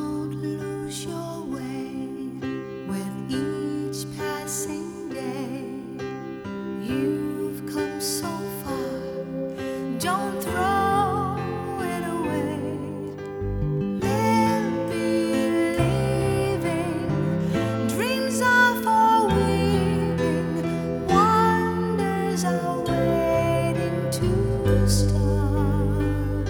Don't lose your way with each passing day. You've come so far, don't throw it away. Live believing, dreams are for weaving, wonders are waiting to start.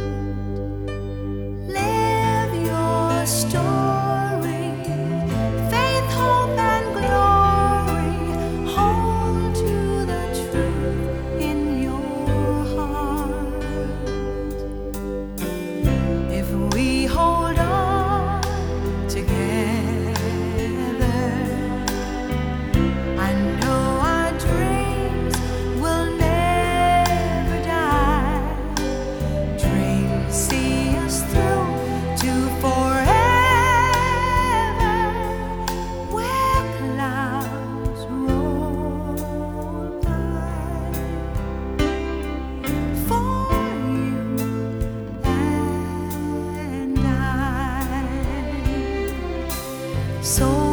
Live your story, faith, hope, and glory. Hold to the truth in your heart. If we hold on together, I know our dreams will never die. Dreams see us through to forever, where clouds roll by. For you and I. So